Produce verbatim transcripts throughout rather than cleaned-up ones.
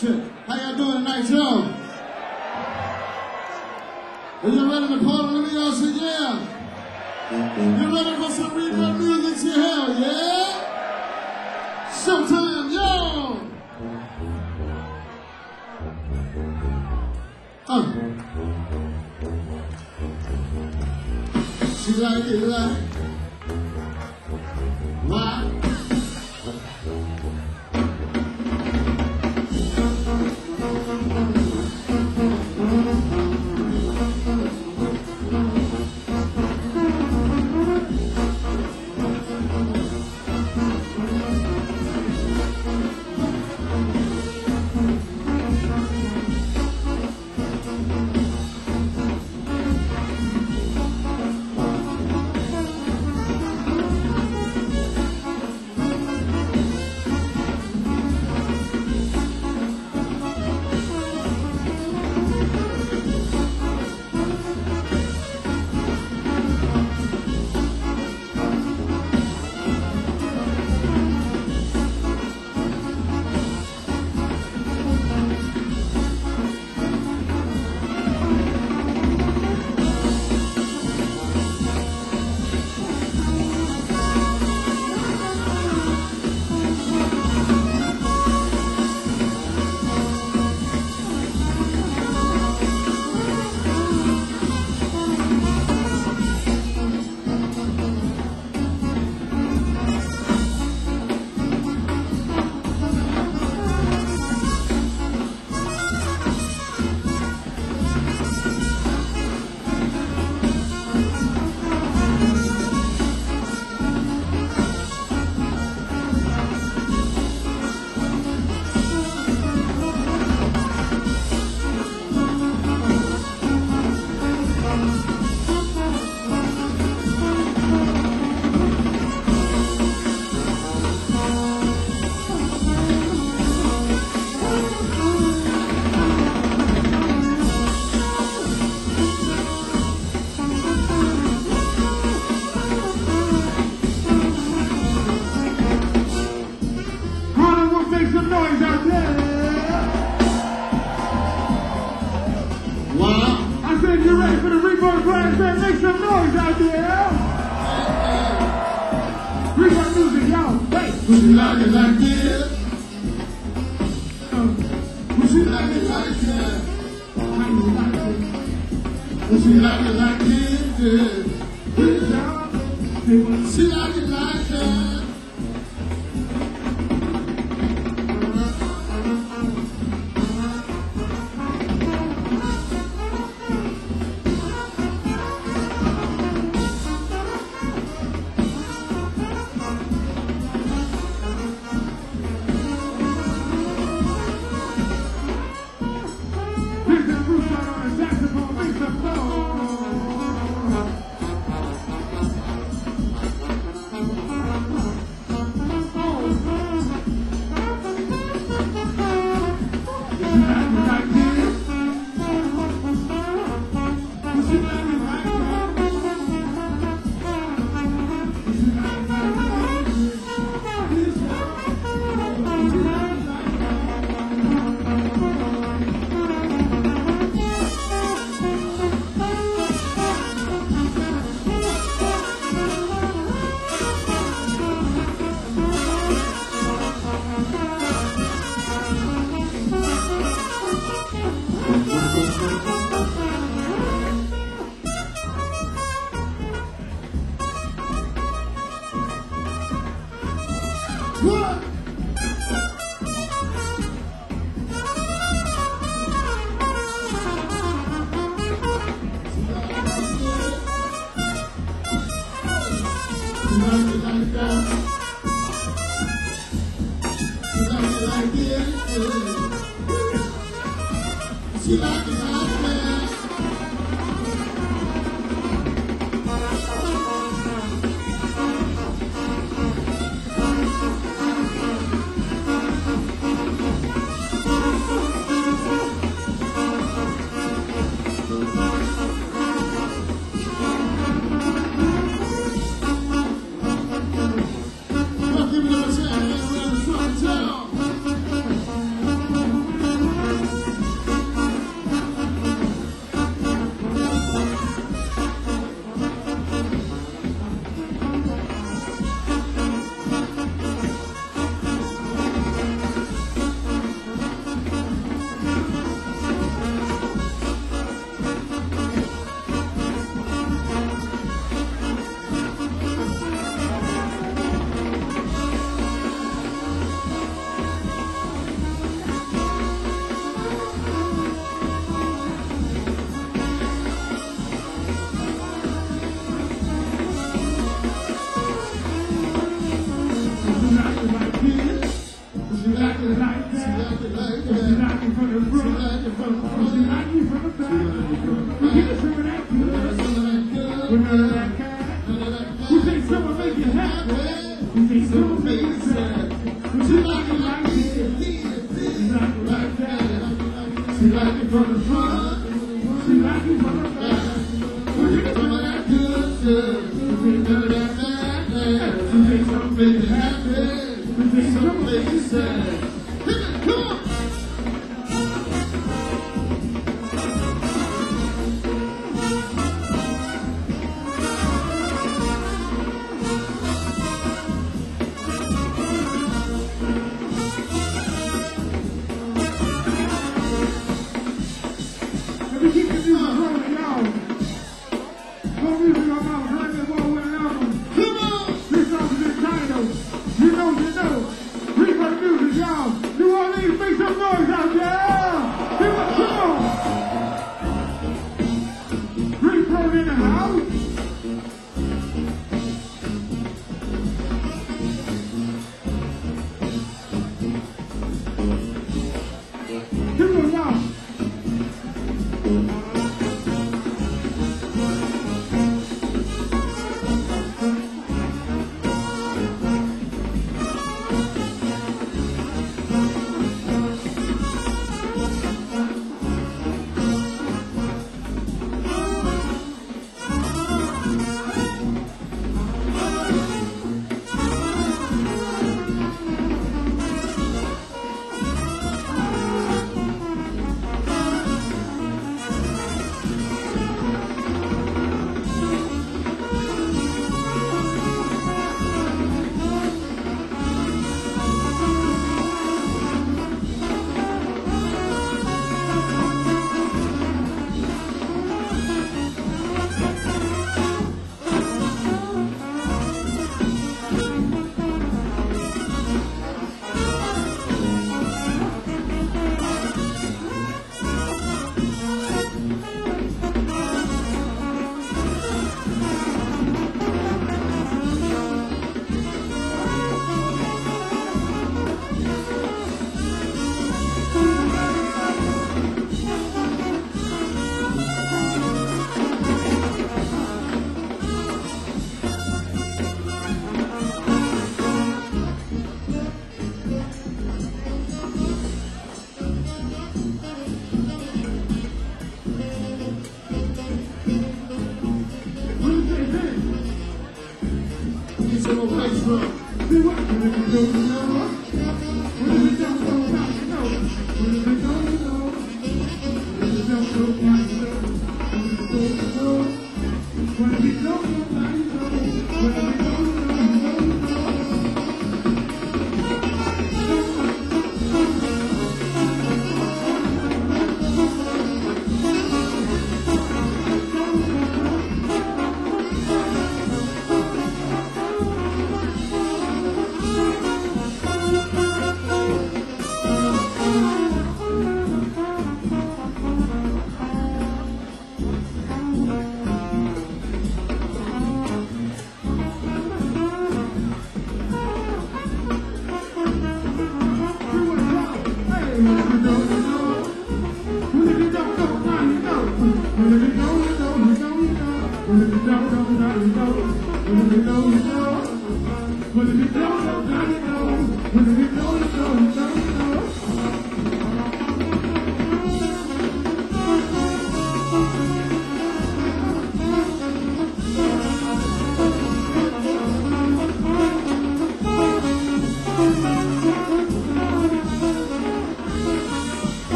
Shit. How y'all doing tonight, y'all? Are you ready to party? Let me y'all say yeah. You ready for some reverb music? Say hell yeah. Showtime, yo. Uh. She like it like why? She like it like this, she like it like that. She like it from the front, she like it from the back. Some of that good, good, none of that bad, bad. She makes some baby happy, some baby sad. Come on!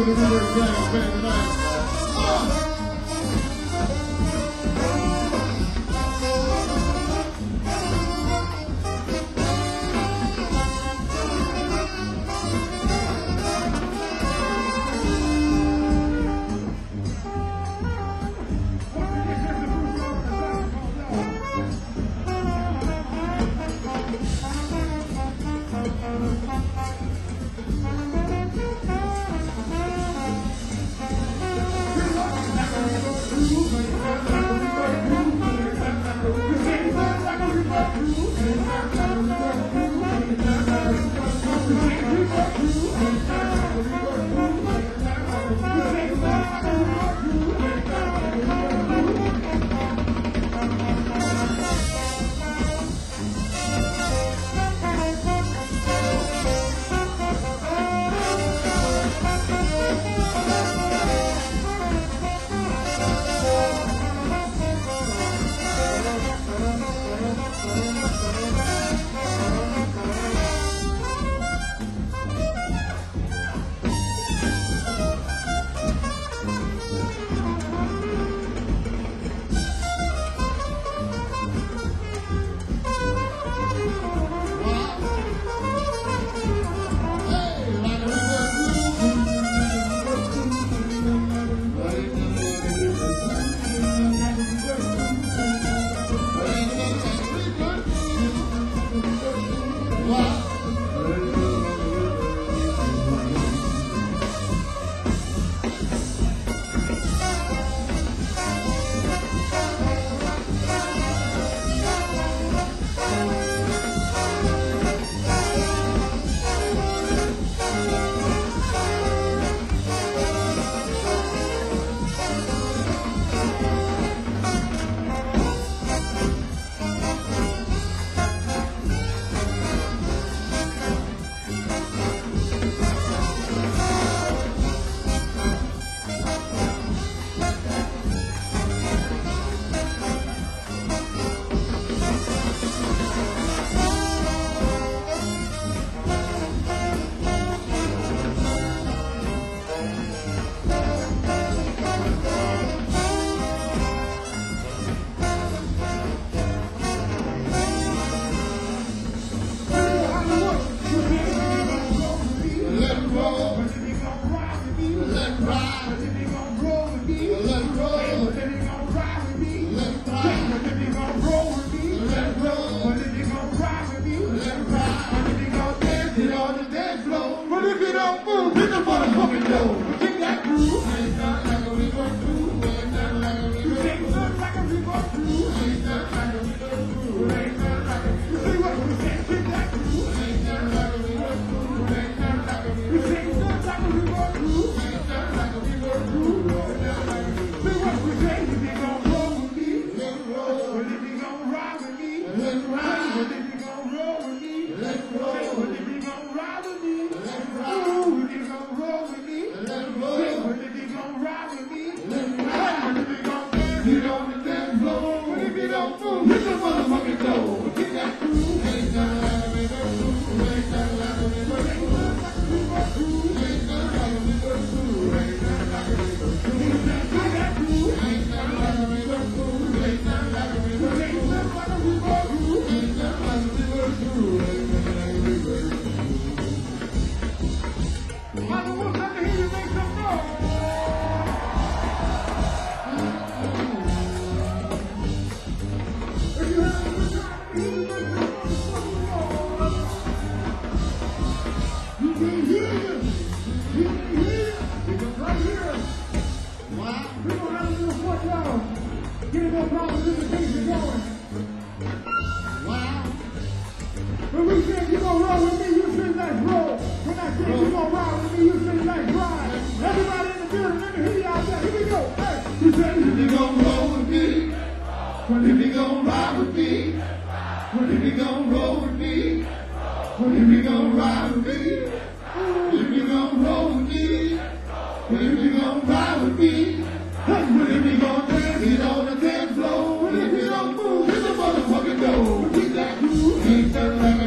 the river down, baby, nice. Oh.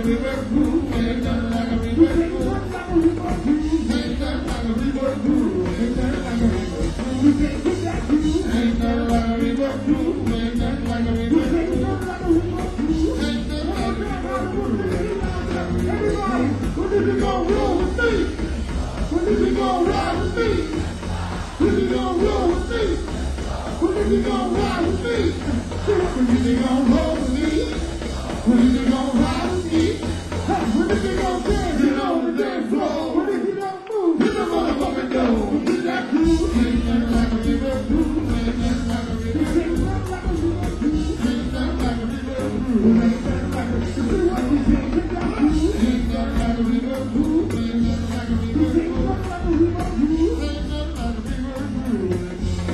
Ain't nothing like a river groove. When you gon' roll with me? When you gon' ride with me? When you gon' roll with me? When you gon' ride with me? When you gon' roll with me? When you gon' ride with me? When you gon' dance, get on the dance floor. When you gon' move, hit the motherfucking door. Get that groove, ain't nothing like a river groove. Ain't nothing like a river groove. Ain't nothing like a river groove. Ain't nothing like a river groove. Ain't nothing like a river groove. Ain't nothing like a river groove. Ain't nothing like a river groove. Ain't nothing like a river groove. Ain't nothing like a river groove.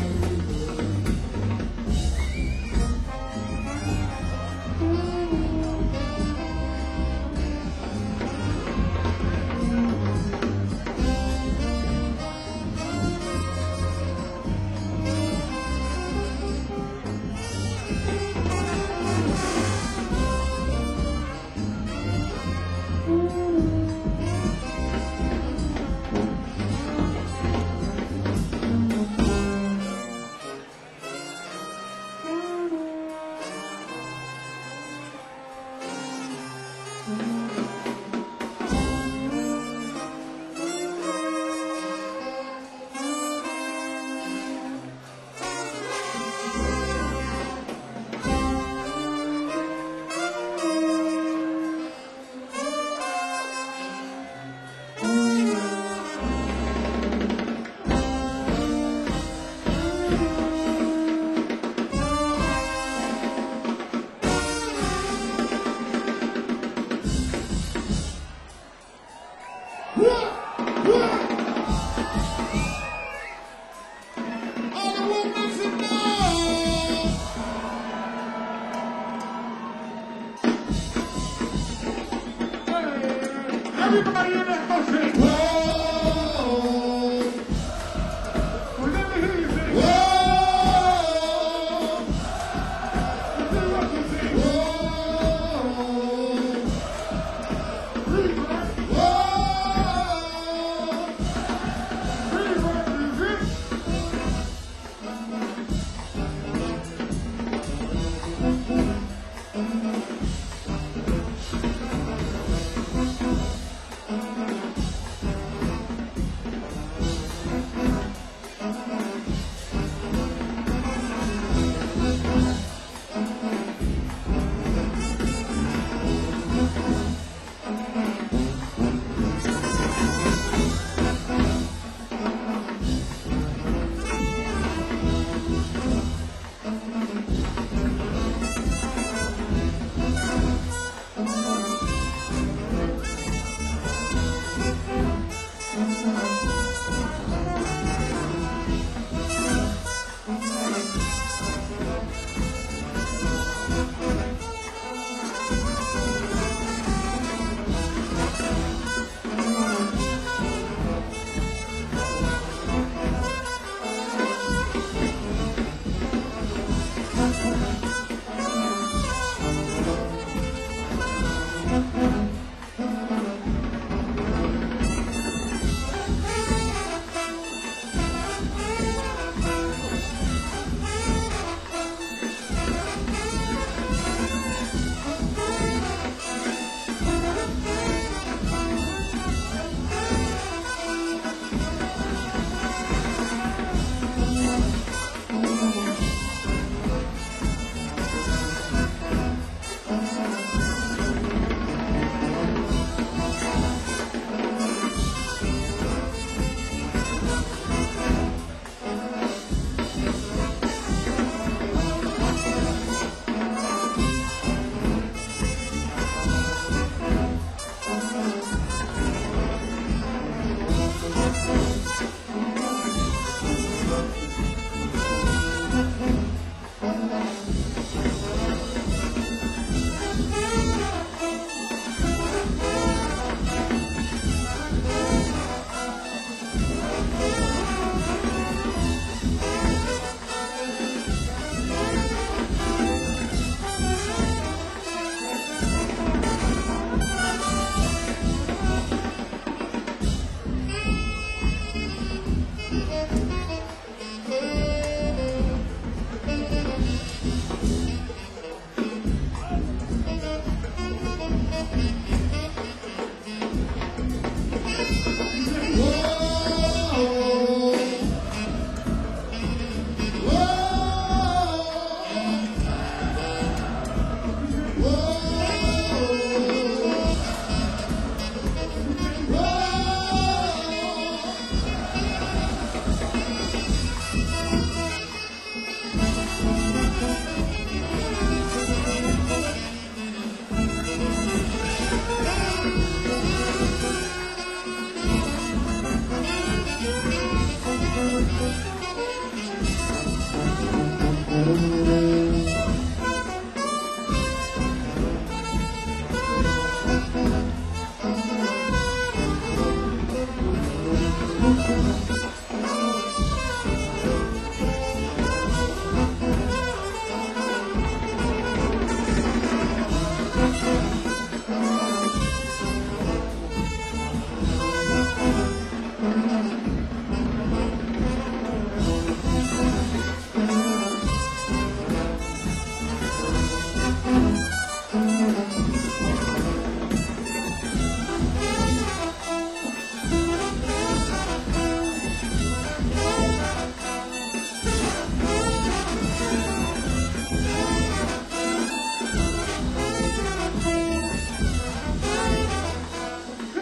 Everybody in that motion. Whoa. We'll never hear you sing. Whoa. Let's see what you sing. Whoa. Breathe, right? Whoa. Breathe, right, music.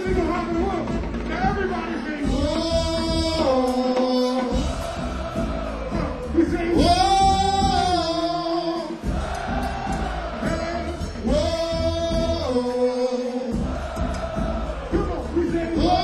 single heart in the world. Now everybody sing. Whoa. We sing. Whoa. Hey. Whoa. Come on, we sing. Whoa.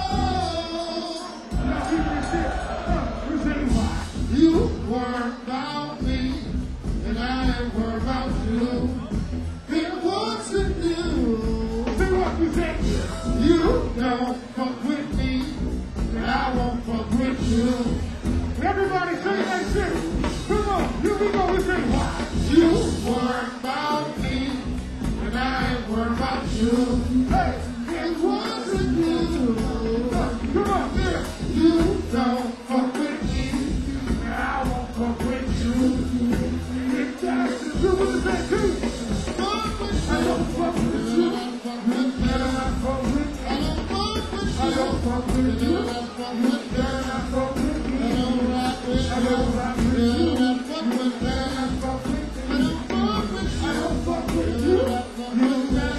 Now keep this shit. We sing. You were about me, and I were about you. It wasn't you. Say what you say. You don't fuck with me, and I won't fuck with you. Everybody say that shit. Come on, here we go. We say what? You were about me, and I were about you. Hey, it wasn't you. Come on, yeah. You don't fuck with me, and I won't fuck with you. It's that you with the same too. I don't fuck with you. I don't fuck with you. I don't fuck with you. I don't fuck with you. I don't fuck with you. I don't rock with you. I don't rock with you. I don't fuck with you. I don't fuck with you. I don't fuck with you. I don't fuck with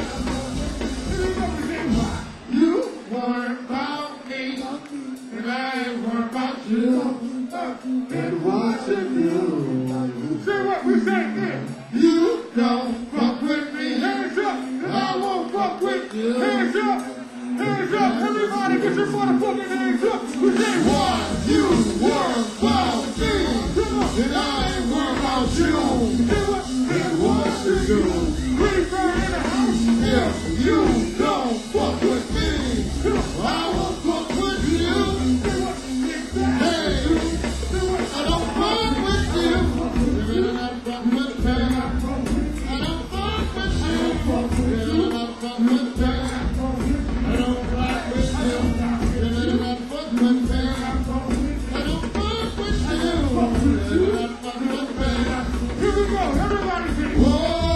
you. You weren't about me, and I weren't about you. It wasn't you. Say what we say then. You don't fuck with me. Hands up, and I won't fuck with you. Hands up, hands up. Everybody get your motherfucking hands up. We say one. You were about me, and I were about you. Say what? It wasn't you. Pretty firm in the house. Yeah, you don't fuck with me. I won't fuck with you. Say what? Hey, I don't fuck with you. I don't fuck with me. I don't fuck with you. I don't fuck with me. I don't rock with you. I don't fuck with me. I don't fuck with you. I don't fuck with me. Here we go. Everybody sing. Whoa.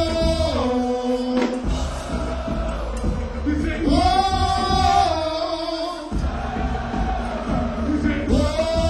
We sing. Whoa. We sing. Whoa.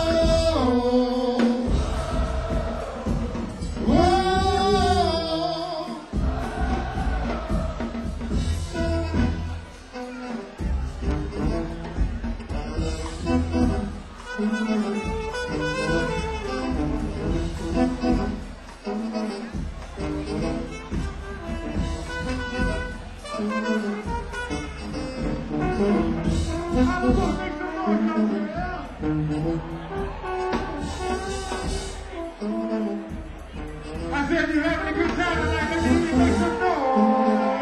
I said you're having a good time tonight. Let me hear you make some noise.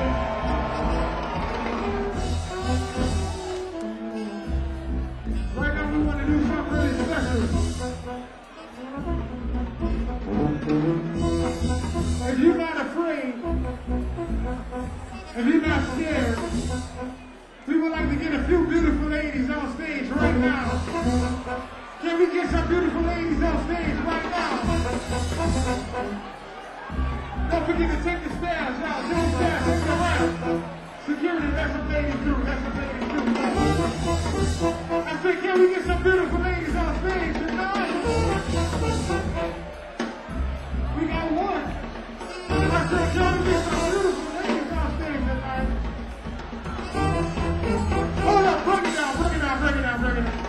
Right now we want to do something really special. If you're not afraid, if you're not scared, we would like to get a few beautiful ladies on stage right now. Can we get some beautiful ladies on stage right now? Don't forget to take the stairs, y'all. Do the stairs, take it around. Security, that's what ladies do. That's what ladies do. I said, can we get some beautiful ladies on stage tonight? We got one. I said, can we get some beautiful ladies on stage tonight? Hold up, bring it down, bring it down, bring it down, bring it down.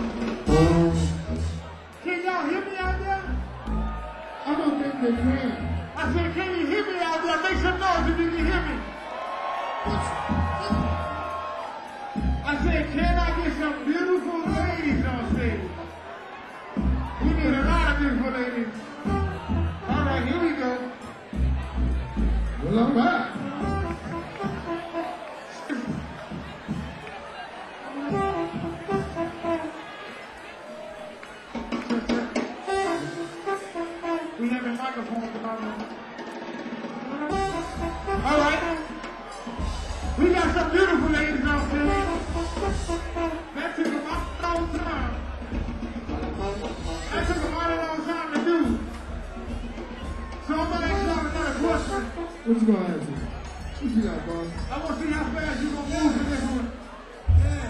Can y'all hear me out there? I don't think they can. I said, can you hear me out there? Make some noise if you can hear me. I said, can I get some beautiful ladies on stage? We need a lot of beautiful ladies. All right, here we go. Well, all right. We have a microphone about it. All right. We got some beautiful ladies on stage. That took a long time. That took a mighty long time to do. So I'm going to ask y'all another question. What you gonna ask me? What you got, boss? I want to see how fast you going to move in this one. Yeah.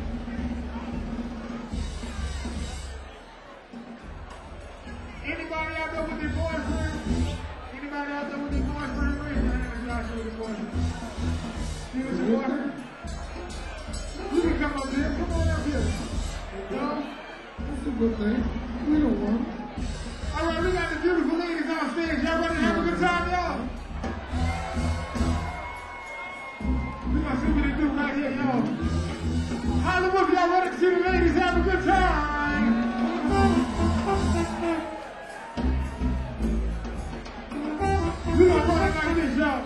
Anybody out there with their boyfriend? Anybody out there with their boyfriend? Raise your hand if y'all see with your boyfriend. See with your boyfriend? good thing. We don't want it. All right, we got the beautiful ladies on stage. Y'all ready to have a good time, y'all? We gonna see what they do right here, y'all. Hollywood, y'all ready to see the ladies have a good time? We gonna run it like this, y'all.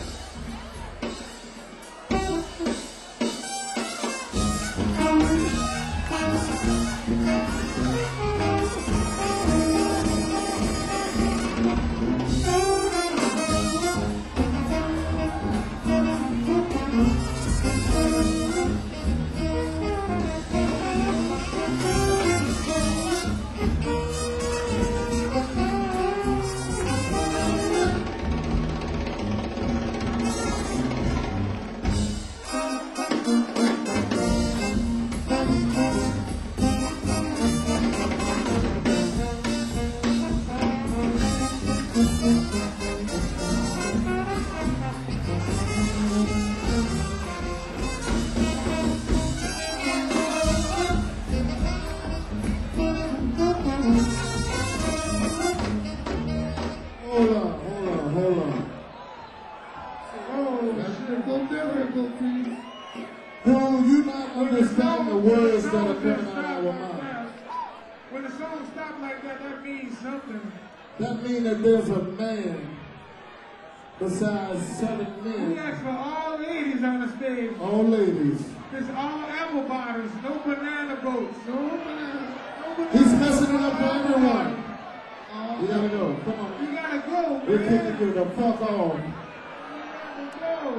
Hold on, hold on, hold on. Oh, shit, go difficult, please. No, you not understand the words that are coming out of our mouth. When the song stops like that, that means something. That means that there's a man besides seven We men. ask for all ladies on the stage. All ladies. It's all apple bottoms, no banana boats. No banana. No banana. He's He's messing it up for everyone. Oh, You gotta go. Come on. you gotta go, man. We're kicking you the fuck off. You gotta go.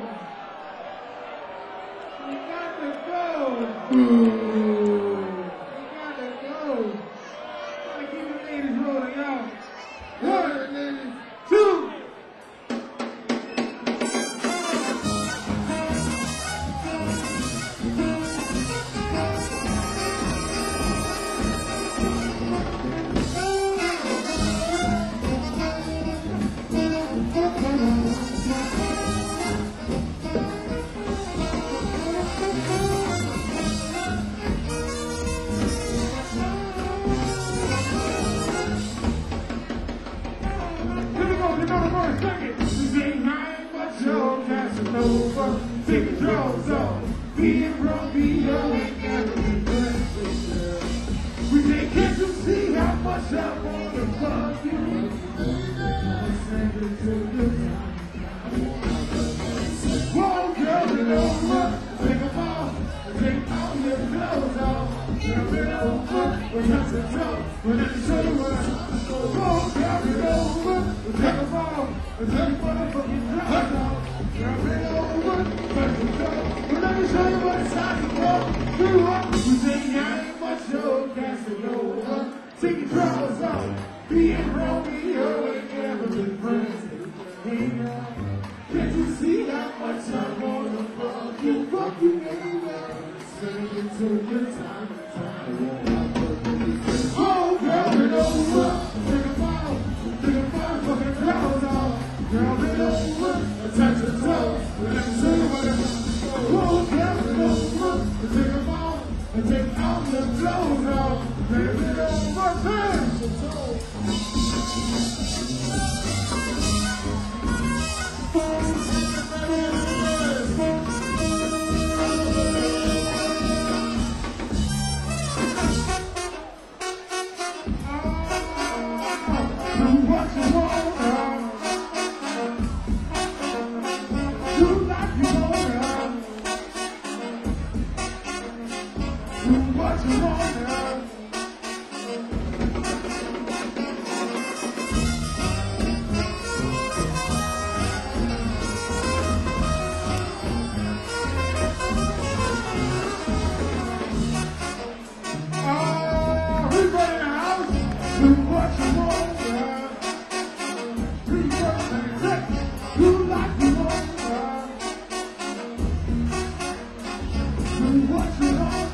You gotta go. Ooh. You gotta go. Gotta keep the ladies rolling, y'all. One, two. Take the drawers off, being wrong, be your ain't never been blessed. We can't get to see how much I wanna fuck you. I'll send it to the time. Whoa, girl, it over, take them off, take all your clothes off. Girl, it over, we're not to talk, we're not to show you what I Whoa, girl, it over, take them off, take your motherfucking clothes off. Girl, it over, let me show you what it's like to go through what we say. I ain't much show, Casanova. Take your drawers off, being Romeo ain't never been friends. Hey now, can't you see how much I wanna fuck you, fuck you, baby? Send it to your time, time. Oh, girl, it over, take a ball, take a ball, fucking clothes off. Girl, it over, touch your toes, let me show you what it's like. Whoa, girl, it over, take them off, and take all your clothes off. Baby, it over, turn your toes. Do what you want, do like you want. Do what you want now. Oh, everybody in the house, do what you want now. Do what you want. Do like you want now. Do what you want now.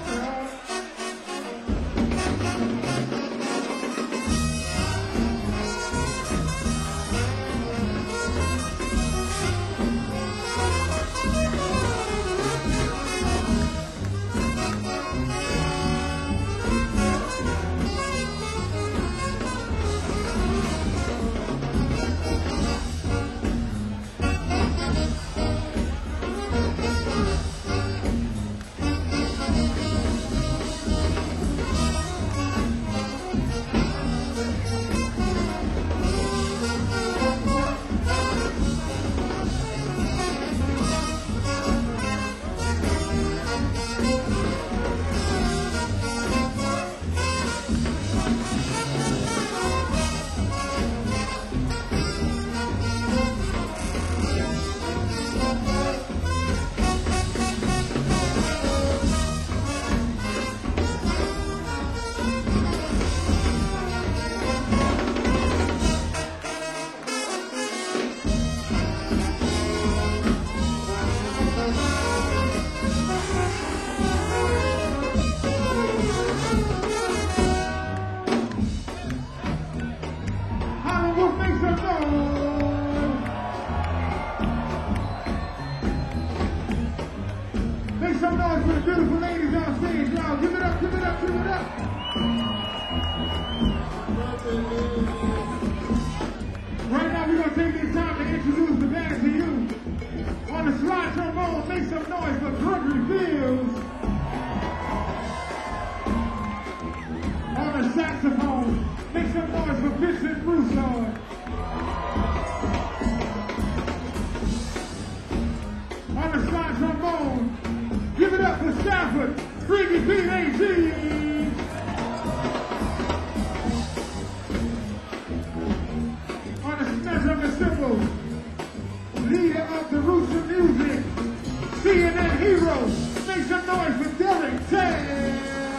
On the slide trombone, make some noise for Gregory Fields. On the saxophone, make some noise for Vincent Broussard. On the slide trombone, give it up for Stafford, Freaky Pete A G. On the smash of the cymbals, leader of the Roots of Music, C N N hero, make some noise for Derek Tam.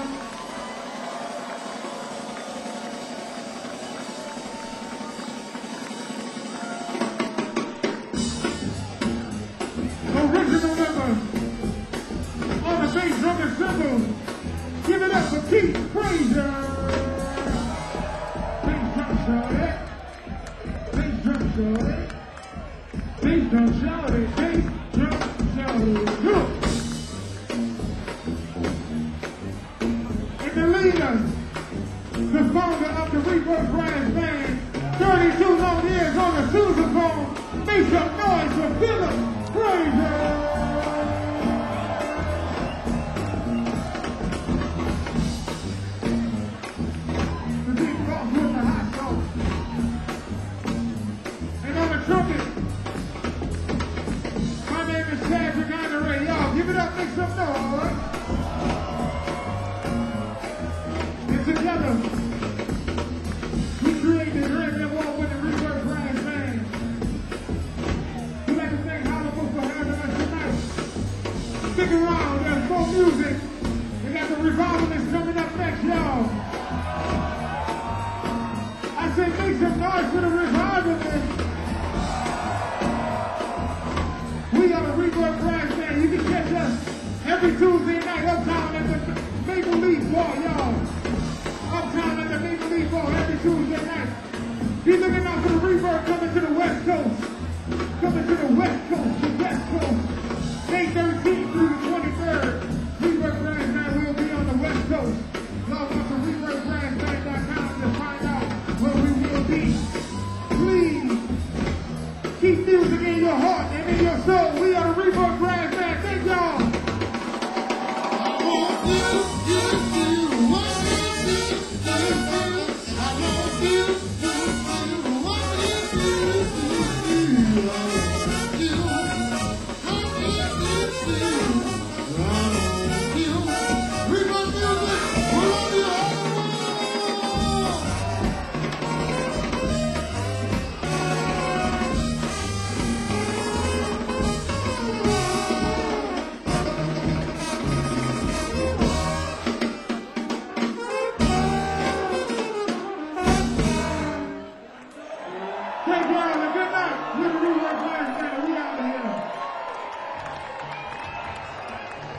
Original member, on the bass drum and cymbals, give it up for Keith Frazier. Bass drum shorty, bass drum shorty. Bass drum shorty, bass drum shorty. Look! And the leader, the founder of the Reverb Brass Band, thirty-two long years on the sousaphone, make some noise for Philip Frazier! The big boss with the hot sauce. And on the trumpet, my name is Patrick Andre. Y'all give it up, make some noise. And together, we created the Grammy Award-winning Reverb Brass Band. We'd like to thank Hollywood for having us tonight. Stick around, there's more music. We got the Revivalists coming up next, y'all. I said make some noise for the Revivalists. We are the Reverb Brass Band. You can catch us every Tuesday night uptown at the Maple Leaf Bar, y'all. Uptown at the Maple Leaf Bar every Tuesday night. Be looking out for the Reverb coming to the West Coast. Coming to the West Coast, the West Coast. May thirteenth through the twenty-third. Reverb Brass Band will be on the West Coast. Log on to reverb brass band dot com to find out where we will be. Please keep music in your heart and in your soul. We are the Reverb Brass Band. Thank y'all. I want you, you, you, what you do, do, do. I want you, you, you, what you do, do, do. I want you, what you do, do. I want you. Reverb music, we love you all. Thank y'all.